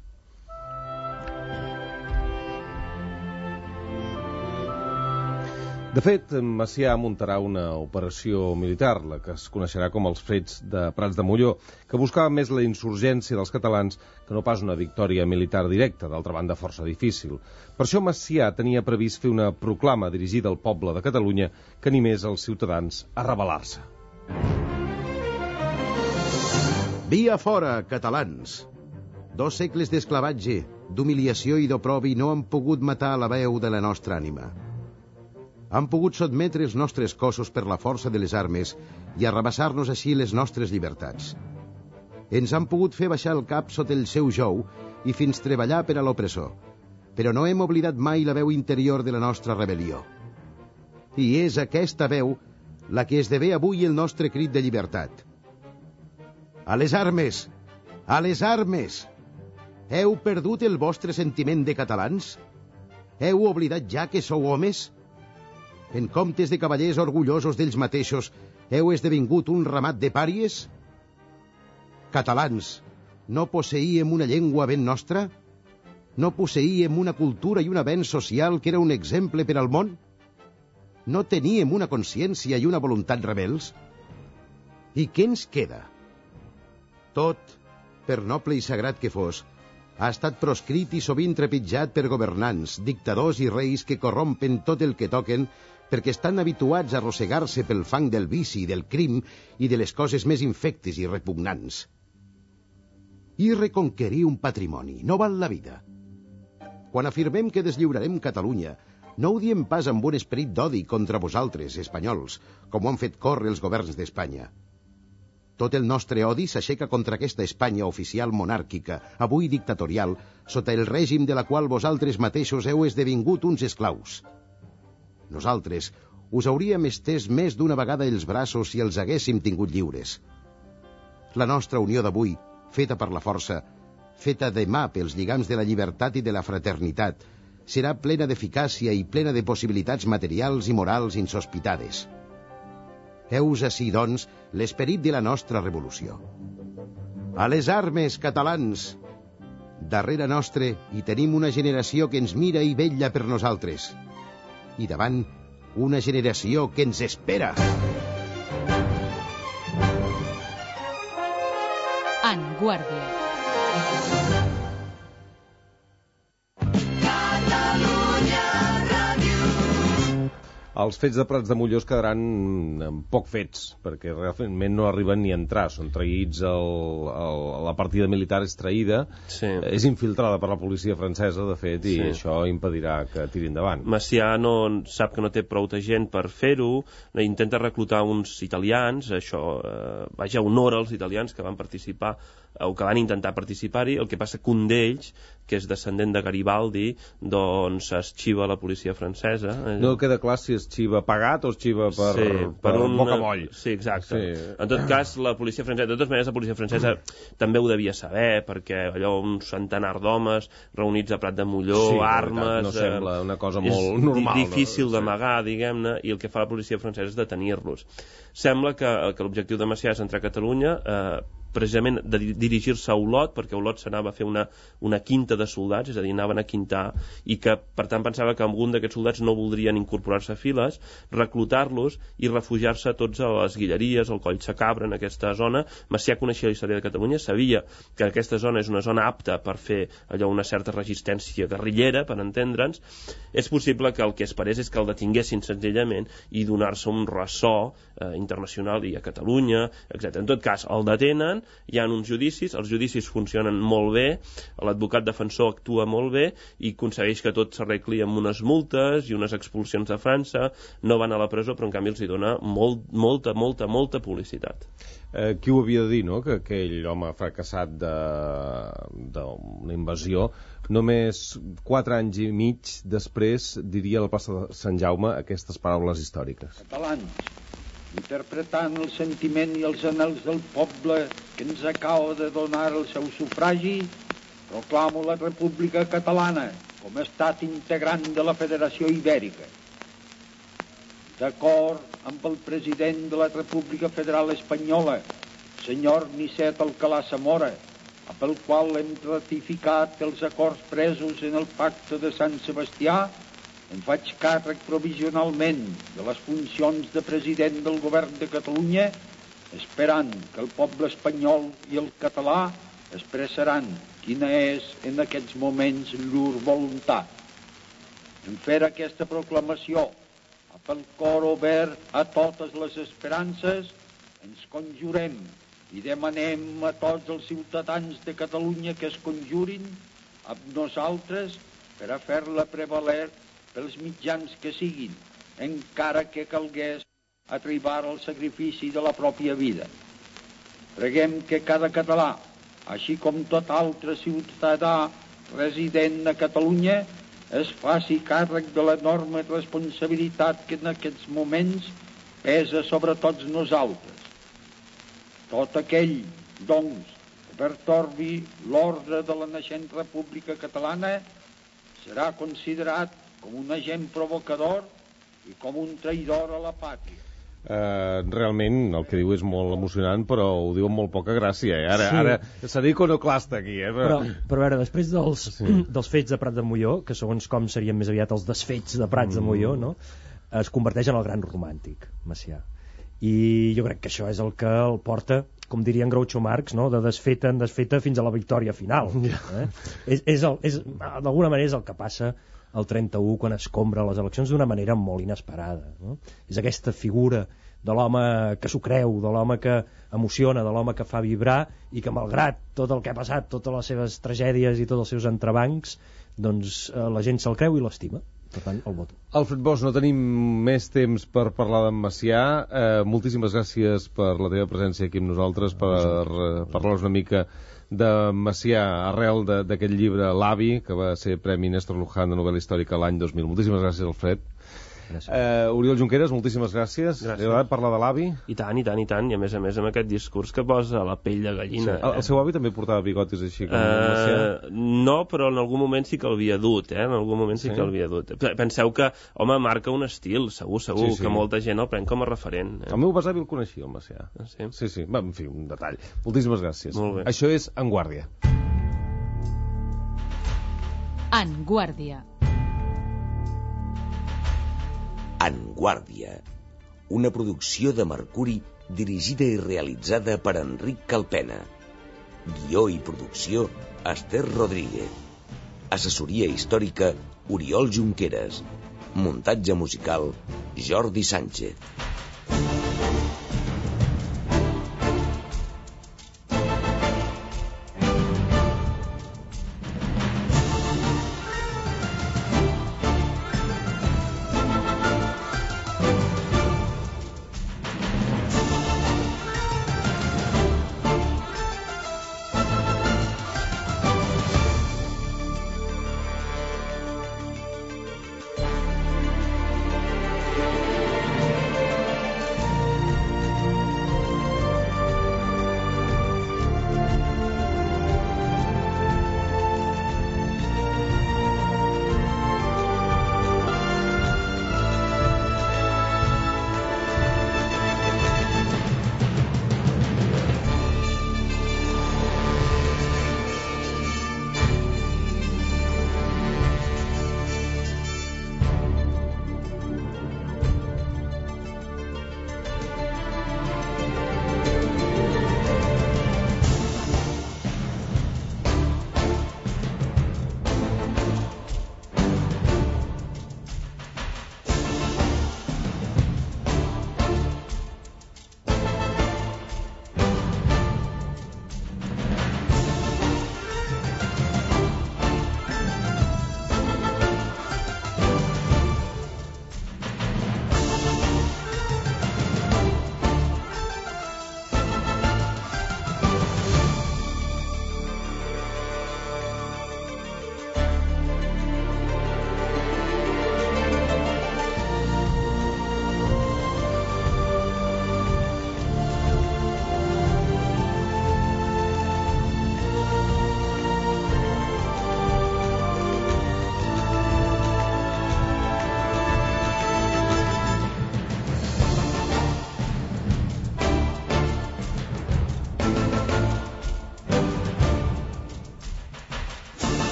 De fet, Macià muntarà una operació militar, la que es coneixerà com els Fets de Prats de Molló, que buscava més la insurgència dels catalans que no pas una victòria militar directa, d'altra banda força difícil. Per això Macià tenia previst fer una proclama dirigida al poble de Catalunya que animés els ciutadans a rebel·lar-se. Via fora, catalans! 2 segles d'esclavatge, d'humiliació i d'oprobi no han pogut matar la veu de la nostra ànima. Han pogut sotmetre els nostres cossos per la força de les armes i arrabassar-nos així les nostres llibertats. Ens han pogut fer baixar el cap sota el seu jou i fins treballar per a l'opressor, però no hem oblidat mai la veu interior de la nostra rebel·lió. I és aquesta veu la que esdevé avui el nostre crit de llibertat. A les armes! A les armes! Heu perdut el vostre sentiment de catalans? Heu oblidat ja que sou homes? En comptes de cavallers orgullosos d'ells mateixos, heu esdevingut un ramat de pàries? Catalans, no posseïem una llengua ben nostra? No posseïem una cultura i un avenç social que era un exemple per al món? No teníem una consciència i una voluntat rebels? I què ens queda? Tot, per noble i sagrat que fos, ha estat proscrit i sovint trepitjat per governants, dictadors i reis que corrompen tot el que toquen perquè estan habituats a arrossegar-se pel fang del vici, del crim i de les coses més infectes i repugnants. I reconquerir un patrimoni no val la vida. Quan afirmem que deslliurarem Catalunya, no ho diem pas amb un esperit d'odi contra vosaltres, espanyols, com ho han fet córrer els governs d'Espanya. Tot el nostre odi s'aixeca contra aquesta Espanya oficial monàrquica, avui dictatorial, sota el règim de la qual vosaltres mateixos heu esdevingut uns esclaus. Nosaltres us hauríem estès més d'una vegada els braços si els haguéssim tingut lliures. La nostra unió d'avui, feta per la força, feta de mà pels lligams de la llibertat i de la fraternitat, serà plena d'eficàcia i plena de possibilitats materials i morals insospitades. Heus ací, doncs, l'esperit de la nostra revolució. A les armes, catalans! Darrere nostre hi tenim una generació que ens mira i vetlla per nosaltres. I davant, una generació que ens espera. En Guàrdia. Els Fets de Prats de Molló es quedaran poc fets, perquè realment no arriben ni a entrar. Són traïts, la partida militar és traïda, sí. És infiltrada per la policia francesa, de fet, i sí. Això impedirà que tiri endavant. Macià sap que no té prou gent per fer-ho, intenta reclutar uns italians, això honora als italians que van participar o que van intentar participar-hi. El que passa que un d'ells, que és descendent de Garibaldi, doncs es xiva a la policia francesa. No queda clar si es xiva pagat o es xiva per un bocamoll. Sí, exacte. Sí. En tot cas, la policia francesa, de totes maneres, la policia francesa també ho devia saber, perquè allò, un centenar d'homes reunits a Prat de Molló, sí, armes... No sembla una cosa molt normal. És difícil d'amagar, diguem-ne, i el que fa la policia francesa és detenir-los. Sembla que l'objectiu de Macià és entrar a Catalunya, precisament de dirigir-se a Olot, perquè Olot s'anava a fer una quinta de soldats, és a dir, anaven a quintar, i que per tant pensava que algun d'aquests soldats no voldrien incorporar-se a files, reclutar-los i refugiar-se tots a les Guilleries, al Coll Sacabra, en aquesta zona. Macià coneixia la història de Catalunya, sabia que aquesta zona és una zona apta per fer allò, una certa resistència guerrillera, per entendre'ns. És possible que el que esperés és que el detinguessin senzillament i donar-se un ressò internacional i a Catalunya, etc. En tot cas, el detenen, hi ha uns judicis, els judicis funcionen molt bé, l'advocat defensor actua molt bé i aconsegueix que tot s'arregli amb unes multes i unes expulsions de França, no van a la presó, però en canvi els hi dona molta publicitat. Qui ho havia de dir, no?, que aquell home fracassat d'una invasió, només 4 anys i mig després diria a la plaça de Sant Jaume aquestes paraules històriques. Catalans, interpretant el sentiment i els anhels del poble que ens acaba de donar el seu sufragi, proclamo la República Catalana com a estat integrant de la Federació Ibèrica. d'acord amb el president de la República Federal Espanyola, senyor Nicet Alcalá Zamora, pel qual hem ratificat els acords presos en el Pacte de Sant Sebastià, em faig càrrec provisionalment de les funcions de president del Govern de Catalunya, esperant que el poble espanyol i el català expressaran quina és en aquests moments llur voluntat. En fer aquesta proclamació, pel cor obert a totes les esperances, ens conjurem i demanem a tots els ciutadans de Catalunya que es conjurin amb nosaltres per a fer-la prevaler pels mitjans que siguin, encara que calgués arribar al sacrifici de la pròpia vida. Preguem que cada català, així com tot altre ciutadà resident a Catalunya, es faci càrrec de l'enorme responsabilitat que en aquests moments pesa sobre tots nosaltres. Tot aquell, doncs, que pertorbi l'ordre de la naixent República Catalana serà considerat com un agent provocador i com un traïdor a la pàtria. Realment el que diu és molt emocionant, però ho diu amb molt poca gràcia. Ara serà iconoclasta aquí. Però a veure, després dels fets de Prat de Molló, que segons com serien més aviat els desfets de Prats de Molló, no? Es converteix en el gran romàntic, Macià. I jo crec que això és el que el porta, com diria en Groucho Marx, no? De desfeta en desfeta fins a la victòria final. D'alguna manera és el que passa el 31 quan escombra les eleccions d'una manera molt inesperada, no? És aquesta figura de l'home que s'ho creu, de l'home que emociona, de l'home que fa vibrar i que malgrat tot el que ha passat, totes les seves tragèdies i tots els seus entrebancs, doncs la gent se'l creu i l'estima. Per tant, el voto. Alfred Bosch, no tenim més temps per parlar d'en Macià. Moltíssimes gràcies per la teva presència aquí amb nosaltres, per parlar-nos una mica de Macià arrel d'aquest llibre L'Avi, que va ser Premi Néstor Luján de novel·la històrica l'any 2000. Moltíssimes gràcies, Alfred. Oriol Junqueras, moltíssimes gràcies. Li ha agradat parlar de l'avi? I tant, i a més amb aquest discurs que posa la pell de gallina. Sí. El seu avi també portava bigotis així com Macià? No, però en algun moment sí que l'havia dut, en algun moment sí que l'havia dut. Penseu que, home, marca un estil, segur, que molta gent el pren com a referent. El meu besavi el coneixia, el Macià. Sí. Va, en fi, un detall. Moltíssimes gràcies. Molt bé. Això és En Guàrdia. En Guàrdia. En Guàrdia, una producció de Mercuri dirigida i realitzada per Enric Calpena. Guió i producció, Esther Rodríguez. Assessoria històrica, Oriol Junqueras. Muntatge musical, Jordi Sánchez.